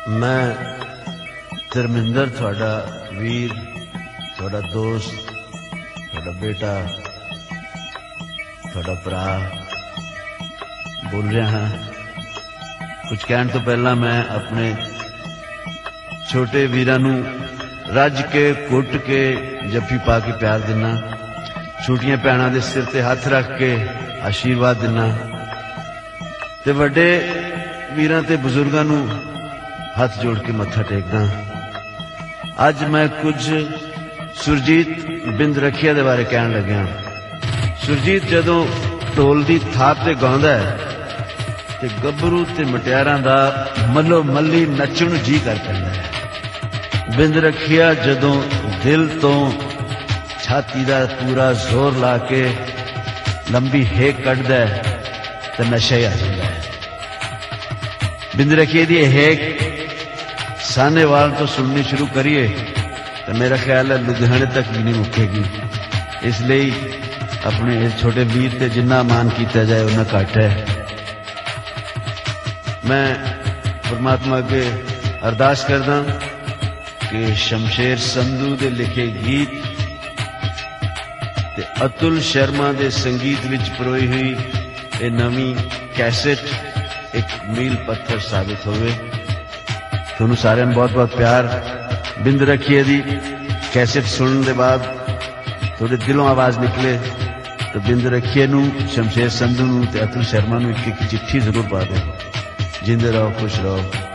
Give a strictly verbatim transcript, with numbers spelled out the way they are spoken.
मैं धर्मिंदर थोड़ा वीर, थोड़ा दोस्त, थोड़ा बेटा, थोड़ा भरा बोल रहा हाँ। कुछ कहने तो पहला मैं अपने छोटे वीरां नूं रज के कुट के जफ्फी पा के प्यार दिना, छोटियां भैणां दे सिर ते हथ रख के आशीर्वाद दिना ते वड्डे वीरां ते बुजुर्गां नूं हथ जोड़ के मत्था टेकदा। अज मैं कुछ सुरजीत बिंद रखिया दे बारे कहण लग्या। सुरजीत जदों ढोल दी थाप ते गाउंदा है ते गभरू ते मटियारां दा मल्लो मल्ली नच्चण नूं जी कर पैंदा है। बिंद रखिया जदों दिल तो छाती दा पूरा जोर ला के लंबी हेक कढदा है ते नशा ही आ जांदा है। बिंद रखिए दी हेक सानेवाल तो सुननी शुरू करिए तो मेरा ख्याल है लुधियाने तक भी नहीं मुकेगी। इसलिए अपने इस छोटे वीर ते जिन्ना मान किया जाए उन्ना घट है। मैं परमात्मा अगे अरदास करदा कि शमशेर संधू दे लिखे गीत ते अतुल शर्मा दे संगीत विच परोई हुई ये नवी कैसेट एक मील पत्थर साबित होवे। तुहानू सारिआं नूं बहुत बहुत प्यार। बिंद रखिए दी कैसेट सुनने के बाद थोड़े दिलों आवाज निकले तो बिंद रखिए नूं, शमशेर संधू नूं ते अतुल शर्मा नूं एक एक चिट्ठी जरूर पा दे। जिंदे रहो, खुश रहो।